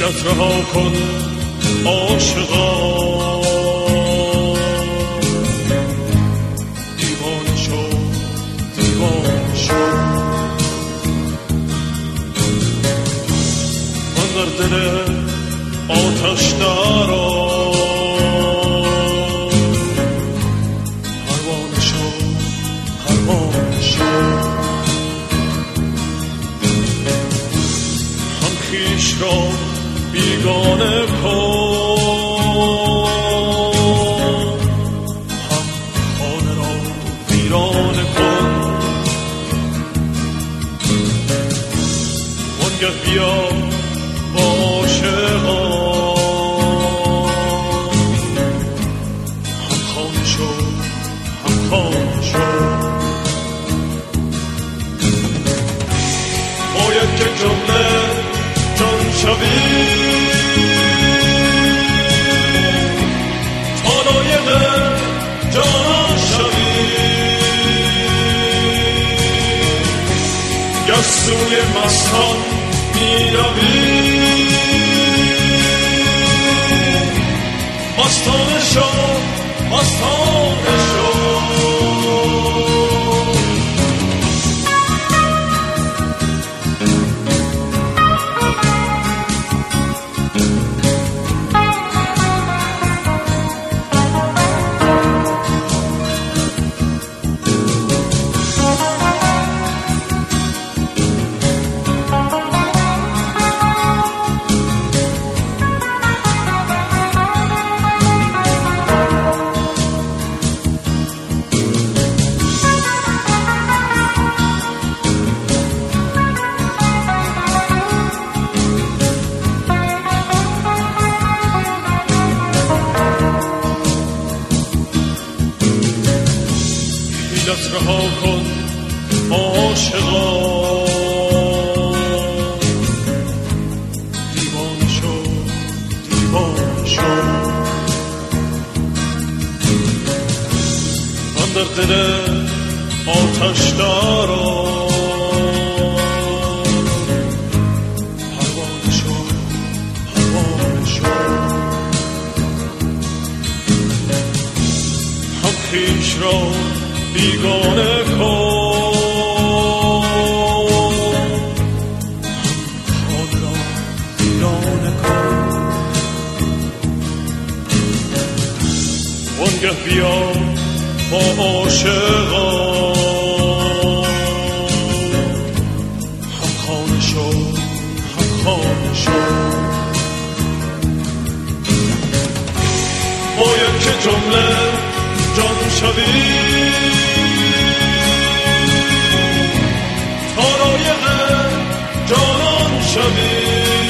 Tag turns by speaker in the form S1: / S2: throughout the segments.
S1: حیلت رها کن عاشقا، دیوانه شو دیوانه شو. من در دل آتش درآ، پروانه شو پروانه شو. هم خویش را بیگانه کن، هم خانه را ویرانه کن. وانگه بیا با عاشقان، هم خانه شو هم خانه شو. باید که جمله جان شوی، تا لایق جان شوی. گر سوی مستان می روی، مستانه شو مستانه شو. حیلت رها کن عاشقا، دیوانه شو دیوانه شو. من در دل آتش درآ، پروانه شو پروانه شو. هم خویش را بیگانه کن، خانه را ویرانه کن. وانگه بیا با عاشقان، هم خانه شو هم خانه شو. باید که جمله جان شوی، تا لایق جانان شوی.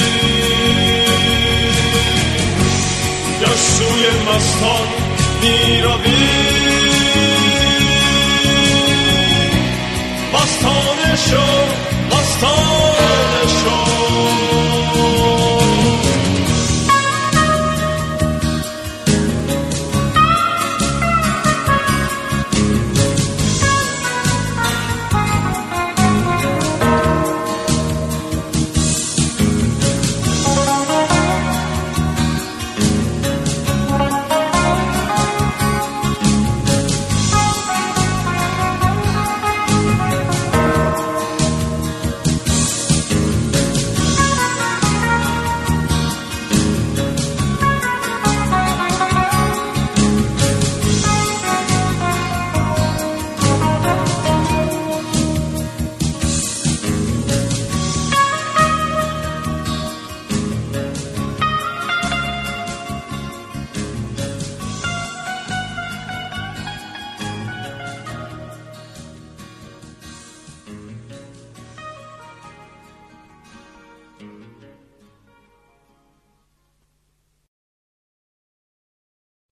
S1: گر سوی مستان می روی، مستانه شو مستانه